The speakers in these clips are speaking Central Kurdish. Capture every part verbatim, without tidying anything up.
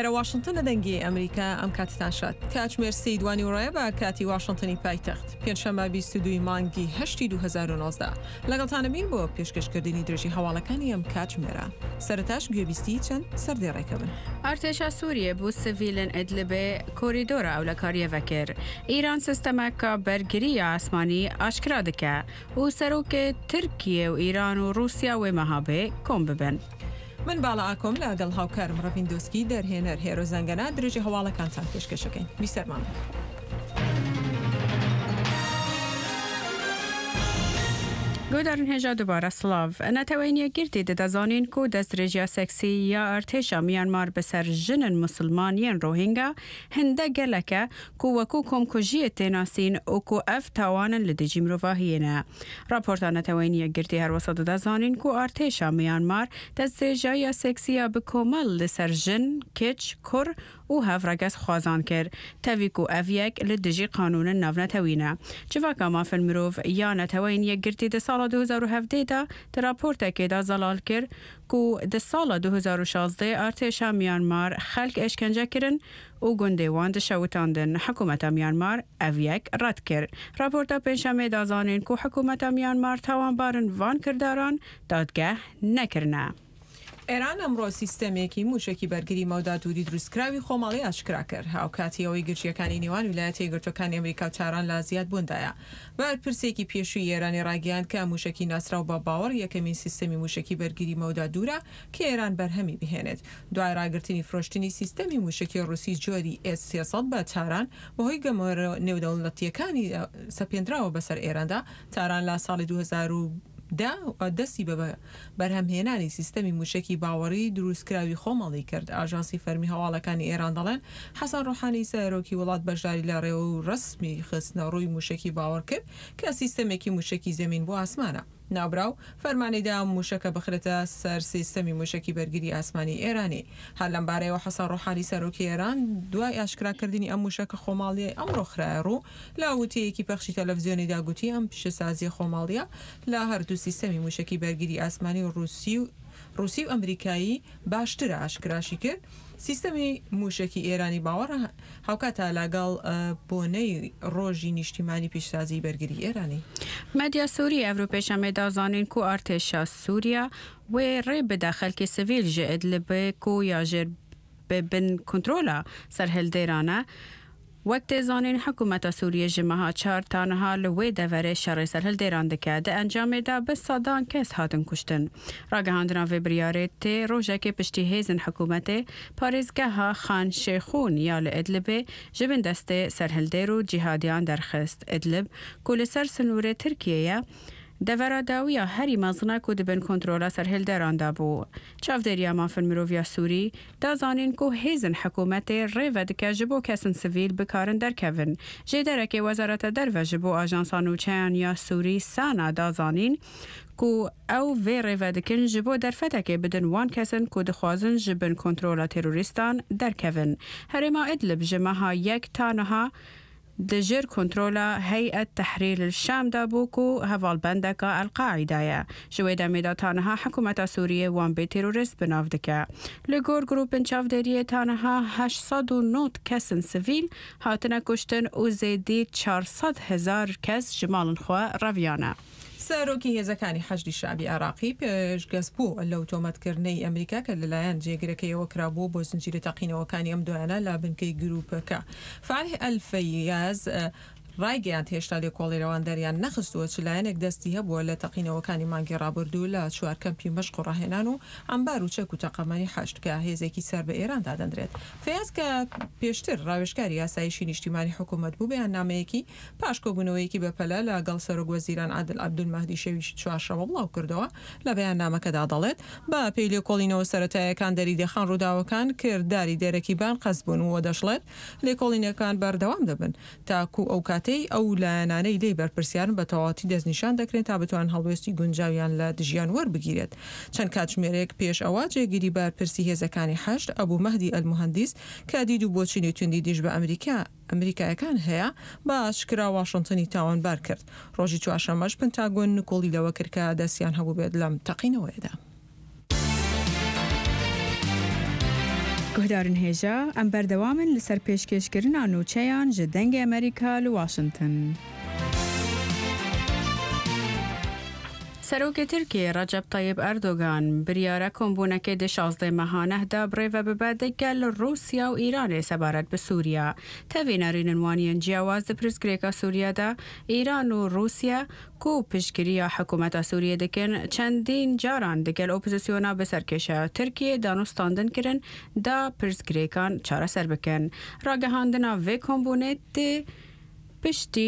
لێرە واشنگتن لە دەنگی ئەمریکا ئەم کاتتان شات کاتژمێر سێی دوانی وڕۆیە بە کاتی واشنگتنی پایتەخت پێنجشەممە بیست و دوو مانگی هەشتی دوو هەزار و نۆزدە لەگەڵتانەبین بۆ پێشکەشکردنی درێژی هەواڵەکانی ئەم کاتژمێرە سەرەتاش گوێبیستی چەند سەردێڕێکە بن. ئارتێشا سووریە بۆ سڤیلن ئیدلیبێ کۆریدۆرە ئەو لە کاریەوە کرد. ئیران سیستەمەکە بەرگریە ئاسمانی ئاشکرا دکە و سەرۆکێ تورکیە و ئیران و رووسیا وێمە هەبێ کۆم ببن. من باڵا ئاکۆم لەگەڵ هاوکارم ڕەڤین دۆسکی دەرهێنەر هێرۆ زەنگەنە درێژی هەواڵەکانتان پێشکەشەکەین. بیسەرمان. گۆدارن هێژا دووبارە سلااو نەتەوەینیە گرتی دەدەزانین کو دەستدرێژیا سەکسی یا ئارتێشا میانمار بەسەر ژنن مسلمانیان ڕۆهینگا هەندە گەلەکە کو وەکو کۆمکوژیە تێناسین ئۆکو ئەف تاوانن لە دژی مرۆڤاهیەنە. راپۆرتان نەتەوەینیە گرتی هەروەسە دەدەزانین کو ئارتێشا میانمار دەستدرێژیا یا سەکسیە بکۆمەڵ لەسەر ژن کچ کوڕ و هەڤڕەگەس خوازان کرد تەویک و ئەڤیەک لە دژی قانونە ناونەتەوینە. جڤاکە مافن مرۆڤ یا نەتەوەینیە گرتی دە ساڵە دوو هەزار و هەڤدە دا راپۆرتێکێدا زەڵال کرد کو دە ساڵە دوو هەزار و شازدە ئارتێشا میانمار خەلک ئێشکەنجە کردن و گوندێوان دشەوتاندن. حکوومەتە میانمار ئەڤیەک ڕەت کرد. راپۆرتە پێنجشەممێ دازانین کو حکوومەتە میانمار تاوانبارن وان کرداران دادگەه نەکردە. ئێران ئەمڕۆ سیستەمێکی موشکی بەرگری مەودا دووری دروستکراوی خۆماڵی ئاشکرا کرد. هاوکاتیەوەی گرچیەکانی نێوان ویلایەتە یەکگرتووەکانی ئەمریکا و تاران لە زیاد بووندایە. بەرپرسێکی پێشووی ئێرانی ڕاگەیاند کە موشکی ناسراو بە باوەڕ یەکەمین سیستەمی موشکی بەرگری مەودا دوورە کە ئێران بەرهەمی بهێنێت. دوای ڕاگررتنی فرۆشتنی سیستەمی موشکی ڕووسی جۆری ئێس سێسەد بە تاران بەهۆی گەمەرە نێودەوڵەتیەکانی سەپێنراوە بەسەر ئێراندا تاران لە ساڵی دوو هەزار و دا دەستی بە بەرهەمهێنانی سیستەمی موشکی باوەڕی دروستکراوی خۆمەڵی کرد. ئاژانسی فەرمی هەواڵەکانی ئێران دەڵێن حەسەن ڕۆحانی سەرۆکی وڵات بەشداری لە ڕێوە و ڕسمی خستنە ڕووی موشکی باوەڕ کرد کە سیستەمێکی موشکی زەمین بۆ ئاسمانە. ناوبراو فەرمانەیدا موشەکە بخرێتە سەر سیستەمی موشکی بەرگری ئاسمانی ئێرانی. هەر لەم بارەیەوە حەسەن ڕۆحانی سەرۆکی ئێران دوای ئاشکراکردنی ئەم موشەکە خۆماڵیە ئەمڕۆ خرایە ڕوو لە وتەیەکی پەخشی تەلەڤیزیۆنیدا گوتی ئەم پیشەسازی خۆماڵیە لە هەردوو سیستەمی موشکی بەرگری ئاسمانی و رووسی و رووسی و ئەمریکایی باشترە ئاشکراشی کرد. سیستەمی موشکی ئێرانی باوەڕە هاوکاتە لەگەڵ بۆنەی ڕۆژی نیشتیمانی پیشسازی بەرگری ئێرانی. مەدیا سووری ئەڤروپێشەمێ دازانین کو ئارتێشا سووریا وێ ڕێ بدە خەلکی سڤیل ژە ئیدلیبێ کو یاژێر بن کۆنترۆلا سەرهەڵدێرانە. وەک تێزانین حکوومەتە سووریە ژمەها چار تانەها لە وێ دەڤەرێ شەڕی سەرهەڵدێران دکە دە ئەنجامێدا بە سەدان کەس هاتن کوشتن. ڕاگەهاندنا vê بریارێت تێ ڕۆژێکی پشتی هێزن حکوومەتێ پارێزگەها خان شێخون یا لە ئیدلیبێ ji bin destê سەرهەڵدێر و جیهادیان دەرخست. ئیدلب کو لەسەر سنوورێ تورکیەیە دەڤەرە داویە هەری مەزنە کو دبن کۆنترۆلا سەرهەڵدێراندا بوو. چاودێریە مافن مرۆڤیا سووری دازانین کو هێزن حکوومەتێ ڕێڤە دکە ji بۆ کەسن سڤیل بکارن دەرکەون. ژێ دەرەکێ وەزارەتە دەرڤە ji بۆ ئاژانسا نووچەیان یا سووری سانا دازانین کو ئەو vê ڕێڤە دکن ji بۆ دەرفەتەکێ بدن وان کەسن کو دخوازن ji bin کۆنترۆلا تێروریستان دەرکەون. هەرێما ئیدلب ji meha yek تانەها دژر کۆنترۆلا هەیئەت تەحریر الشامدا بوو کو هەواڵبەندەکە ئەلقاعیدایە. ji wê demêda تانەها حکوومەتە سووریە وان بێ تێرۆریست بناو دکە. li gor grûpên çavdêriyê تانەها heşt sed û nod kesin sivîl hatine kuştin û zêdî çar sed hezar kes ji malên xwe reviyane. سەرۆکی هێزەکانی حەشدی شعبی عراقی پێشگەز بوو لەو تۆمەتکردنەی ئەمریکا کە لەلایەن جێگرەکەیەوە کرابوو بۆ زنجیرە تەقینەوەکانی ئەم دوایانە لە بنکەی گروپەکە. فعلی ئەلفەیاز ڕایگەیان هێشتا لێکۆڵێرەوان دەریان نەخستووە چ لایەنێک دەستی هەبووە لە تەقینەوەکانی مانگی ڕابردوو لە چوار کەمپی مەشق و ڕاهێنان و ئەمبار و چەک و تەقەمانی حەشت کە هێزێکی سەر بە ئێراندا دەندرێت. فەیاز کە پێشتر ڕاوێژکاری یاسایشی نیشتیمانی حکوومەت بوو بەیان نامەیەکی پاش کۆبوونەوەیەکی بەپەلە لەگەڵ سەرۆک وەزیران عادل عەبدولمەهدی شەویشی چوارشەممە بڵاو کردەوە. لە بەیان نامەکەدا دەڵێت بە پێی لێکۆڵینەوە سەرەتاییەکان دەری دەخان ڕووداوەکان کردداری دەرەکی بان قەست بوون و دەشڵێت لێکۆڵینەکان بەردەوام دەبن تاکو ئەو کاتەی ئەو لایەنانەی لێ بەرپرسیارن بە تەواوەتی دەستنیشان دەکرێت تا بتوان هەڵوێستی گونجاویان لە دژیان وەربگیرێت. چەند کاتژمێرێک پێش ئەوە جێگیری بەرپرسی هێزەکانی حەشت ئەبوو مەهدی ئەلموهەندیس کە دید و بۆچینی توندی دژ بە ئەمریکا ئەمریکایەکان هەیە بە ئاشکرا واشنتنی تاوانبار کرد. ڕۆژی چوارشەممەش پنتاگۆن نکۆڵی لەوە کرد کە دەستیان هەبوو بێت لەم تەقینەوەیدا. گهدارن هێژا ئەم بەردەوامن لەسەر پێشکەشکردنا نوچەیان ji dengê Amerîka li Washington. سەرۆکی تورکیە ڕەجەب تایب ئەردۆگان بریارە کۆمبوونەکەی دە شازدە مەهانەدا برێڤە ببە دەگەل رووسیا و ئیرانê سەبارەت بە سووریا. تەڤێنەرینن وانیان جیاواز دە پرسگرێکا سووریادا ئیران و رووسیا کو پشتگیریە حکوومەتە سووریە دەکەن چەندین جاران دەگەل ئۆپۆزیسیۆنا بەسەرکێشە تورکیە دانوستاندن کردن دا پرسگرێکان چارەسەر بکەن. ڕاگەهاندنا vê کۆمبوونێ تێ پشتی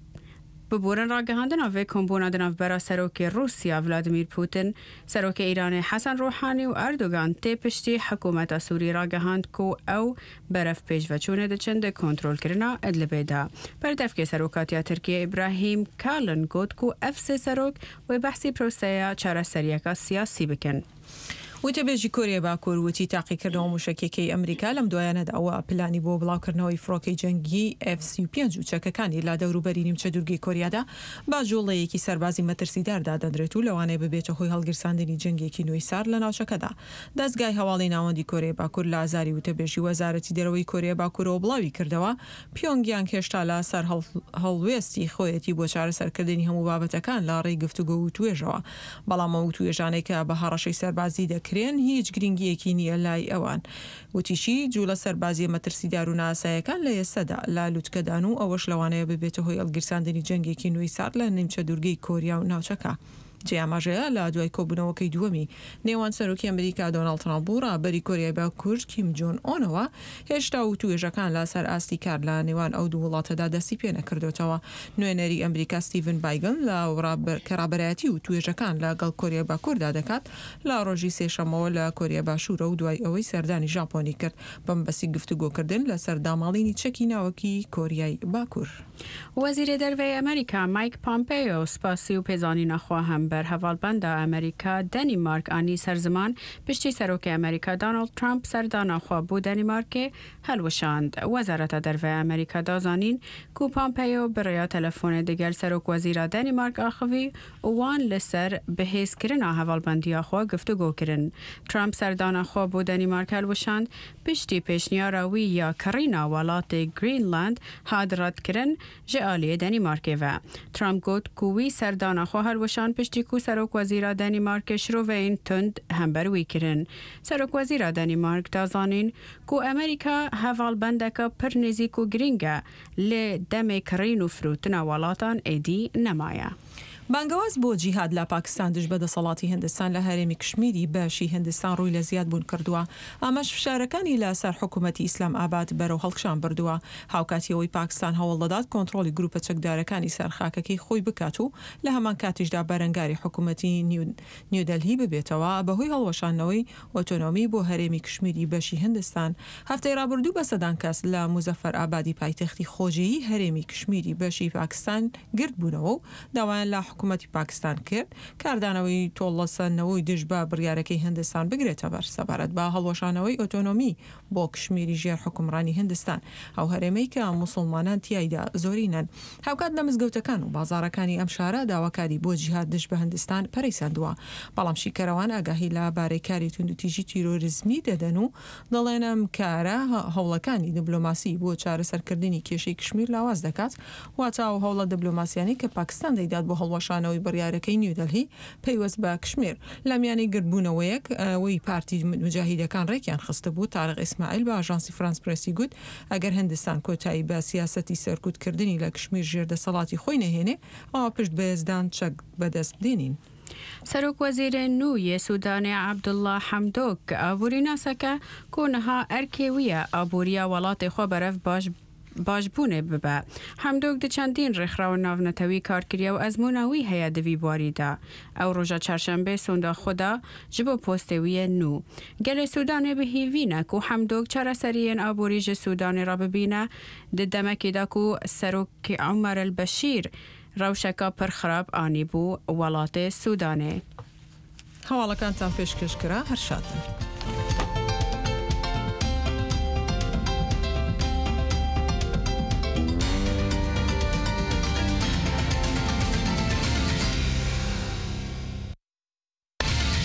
ببورن ڕاگەهاندنا vê کۆمبوونا دناوبەرە سەرۆکی رووسیا ڤلادیمیر پوتین، سەرۆکی ئیرانی حەسەن ڕۆحانی و ئەردۆگان تێ پشتی حکوومەتە سووری ڕاگەهاند کو ئەو بەرەف پێشڤەچوونێ دەچن دە کۆنترۆلکردنا ئەدلبێدا. بەردەفکێ سەرۆکاتیا تورکیە ئیبراهیم کالن گوت کو ئەف سێ سەرۆک وێ بەحسی پرۆسەیە چارەسەریەکە سیاسی بکەن. وتەبێژی کۆریە باکوور وتی تاقیکردنەوە موشکێکی ئەمریکا لەم دوایانەدا ئەوە پلانی بۆ بڵاوکردنەوەی فڕۆکەی جەنگی ئێف سی و پێنج و چەکەکانی لا دەوروبەری نیمچە دوورگەی کۆریادا با جوڵەیەکی سەربازی مەترسیداردا دەدرێت و لەوانەیە ببێتە هۆی هەڵگرساندنی جەنگێکی نوێی سار لە ناوچەکەدا. دەستگای هەواڵی ناوەندی کۆریە باکوور لە ئازاری وتەبێژی وەزارەتی دەرەوەی کۆریە باکوورەوە بڵاوی کردەوە پیۆنگیان هێشتا لە سەر هەڵوێستی خۆیەتی بۆ چارەسەرکردنی هەموو بابەتەکان لە ڕێی گفتوگۆ و توێژەوە. بەڵام ئەو توێژانەی کە بە هەڕەشەی سەربازی دەکرێن هیچ گرنگیەکی نییە لای ئەوان. وتیشی جوولە سەربازیە مەترسیدار و ناسایەکان لە ئێستادا لا لووتکەدان و ئەوەش لەوانەیە ببێتە هۆی هەڵگرساندنی جەنگێکی نوێی سارد لە نیمچە دوورگەی کۆریا و ناوچەکە. جیاماژەیە لە دوای کۆبوونەوەکەی دووەمی نێوان سەرۆکی ئەمریکا دۆناڵد ترامپ و ڕابەری کۆریای باکوور کیم جۆن ئۆنەوە هێشتا و توێژەکان لە سەر ئاستی کار لە نێوان ئەو دوو وڵاتەدا دەستی پێ نەکردوێتەوە. نوێنەری ئەمریکا ستیڤن بایگن لە کە ڕابەرایەتی و توێژەکان لەگەڵ کۆریای باکووردا دەکات لە ڕۆژی سێشەمەوە لە کۆریا باشوورە و دوای ئەوەی سەردانی ژاپۆنی کرد بەمبەسی گفتوگۆکردن لەسەر داماڵینی چەکی ناوەکی کۆریای باکوور. وەزیرە دەرەوەی ئەمریکا مایک پۆمپێۆ سپاسی و پێزانی نەخوا هەم بەر هەواڵبەندە ئەمریکا دەنیمارک ئانی سەرزەمان پشتی سەرۆکی ئەمریکا دۆناڵد ترامپ سەردانەخوا بۆ دەنیمارکێ هەلوەشاند. وەزارەتە دەرەوەی ئەمریکا دازانین کو پۆمپێۆ بڕیا تەلەفۆنێ دەگەل سەرۆک وەزیرە دەنیمارک ئاخەوی وان لەسەر بەهێزکردنا هەواڵبەندیاخوا گفتوگۆکردن. ترامپ سەردانەخوا بۆ دەنیمارک هەلوەشاند پشتی پێشنیاراوی یا کڕینا وڵاتی گرینلاند هادڕەتکردن ji aliyê Denîmarkê ve. Trump got ku wî serdanaxwe helweşan piştî ku Serokwezîra Denîmarkê şiroveyên tund hember wî kirin. Serokwezîra Denîmark dazanîn ku Amerîka hevalbendeka pir nêzik û giring e lê demê kirîn û firûtina welatan êdî nemaye. بانگەواز بۆ جیهاد لە پاکستان دژ بەدەسەڵاتی هندستان لە هەرێمی کشمیری باشی هندستان ڕووی لە زیاد بوون کردووە. ئەمەش فشارەکانی لەسەر حکوومەتی ئیسلام ئاباد بەرەو هەڵکشان بردووە. هاوکاتیەوەی پاکستان هەوڵ دەدات کۆنتڕۆلی گروپە چەکدارەکانی سەرخاکەکەی خۆی بکات و لە هەمان کاتیشدا بەرەنگاری حکوومەتی نیودەلهی ببێتەوە بەهۆی هەڵوەشانەوەی ئۆتۆنۆمی بۆ هەرێمی کشمیری بەشی هندستان. هەفتەی ڕابردوو بە سەدان کەس لە موزەفەر ئابادی پایتەختی خۆجێیی هەرێمی کشمیری بەشی پاکستان گرت بوونەوە و داوایان لە حکوومەتی پاکستان کرد کاردانەوەی تۆڵەسەنەوەی دژ بە بڕیارەکەی هندستان بگرێتە بەر سەبارەت بە هەڵوەشانەوەی ئۆتۆنۆمی بۆ کشمیری ژێر حکومڕانی هندستان ئەو هەرێمەی کە موسڵمانان تیایدا زۆرینەن. هاوکات لە مزگەوتەکان و بازاڕەکانی ئەم شارە داواکاری بۆ جیهاد دژ بە هندستان پەرەیساندووە. بەڵام شیکەرەوان ئاگاهی لە بارێکاری توندوتیژی تیرۆریزمی دەدەن و دەڵێن ئەم کارە هەوڵەکانی دیبلۆماسی بۆ چارەسەرکردنی کێشەی کشمیر لاواز دەکات واتە ئەو هەوڵە دیبلۆماسیانی کە پاکستان دەیدات بۆ هەڵوەشانەوەی بڕیارەکەی نیودەلهی پەیوەست بە کشمیر لە میانی گرتبوونەوەیەک ئەوەی پارتی مجاهیدەکان ڕێکیان خستە بوو. تارق ئیسماعیل بە ئاژانسی فرانس پرێسی گوت ئەگەر هندستان کۆتایی بە سیاسەتی سەرکوتکردنی لە کشمیر ژێردەسەڵاتی خۆی نەهێنێ ئەوە پشت بەهێزدان چەک بەدەست دێنین. سەرۆک وەزیرە نوویە سوودانی عەبدوڵڵا حەمدۆک کە ئابووری ناسەکە کۆنەها ئەرکێویە ئابووریە وڵاتی خۆ بەرەف باش باشبوونێ ببە. حەمدۆک دە چەندین ڕێکخراوە ناونەتەوی کارکردە و ئەزموناوی هەیە دەوی بواریدا. ئەو ڕۆژە چارشەمبێ سوندا خۆدا ji bo postêwiyê nû. Gelê Sudanê bihîvîne ku Hemdok çareseriyên aborî ji Sudanê re bibîne di demekê de ku Serokê Umer el-Beşîr rewşeka pir xirab anî bû welatê Sudanê. هەواڵەکانتان پێشکەشکرا هەر شادن.